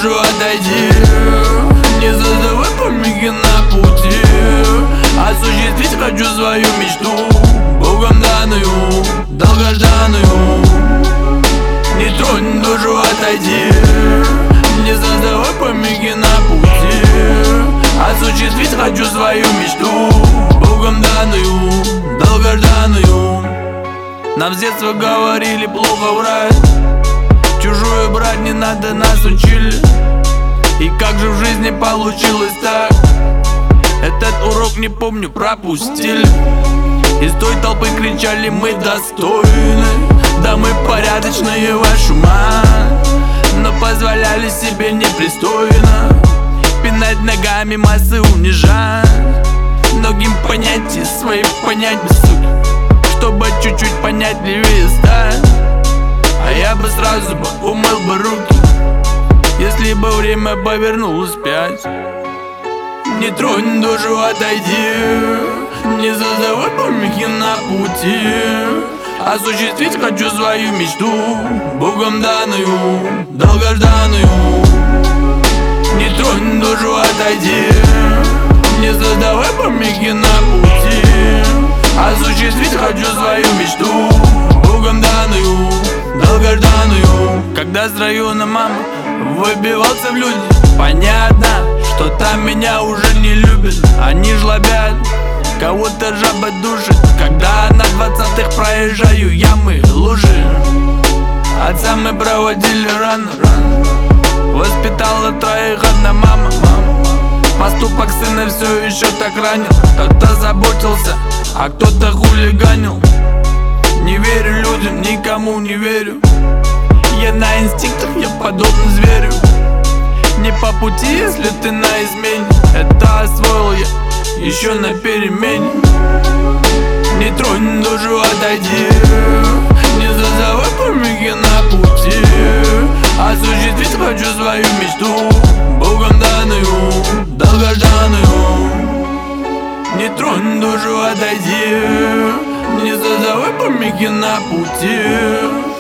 душу отойди, не создавай помехи на пути. Осуществить хочу свою мечту, Богом данную, долгожданную. Не тронь душу, отойди, не создавай помехи на пути. Осуществить хочу свою мечту, Богом данную, долгожданную. Нам с детства говорили плохо врать, чужую брать не надо, нас учили. И как же в жизни получилось так? Этот урок, не помню, пропустили. Из той толпы кричали: мы достойны, да мы порядочные, вашу мать. Но позволяли себе непристойно пинать ногами, массы унижать. Многим понятия свои понять без сути, чтобы чуть-чуть понятливее стать. А я бы сразу умыл бы руки, если бы время повернулось вспять. Не тронь душу, отойди, не создавай помехи на пути. Осуществить хочу свою мечту, Богом данную, долгожданную. Не тронь душу, отойди, не создавай помехи на пути. Осуществить хочу свою мечту, Богом данную, долгожданную. Когда с района мама выбивался в люди, понятно, что там меня уже не любят. Они жлобят, кого-то жаба душит. Когда на 20-х проезжаю ямы, лужи, отца мы проводили рано. Воспитала троих одна мама. Поступок сына все еще так ранил. Кто-то заботился, а кто-то хулиганил. Не верю людям, никому не верю. Я на инстинктах, я подобен зверю. Не по пути, если ты на измене. Это освоил я еще на перемене. Не тронь душу, отойди, не создавай помехи на пути. Осуществить хочу свою мечту, Богом данную, долгожданную. Не тронь душу, отойди, не создавай помехи на пути.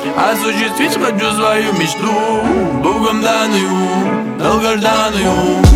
Осуществить хочу свою мечту, Богом данную, долгожданную.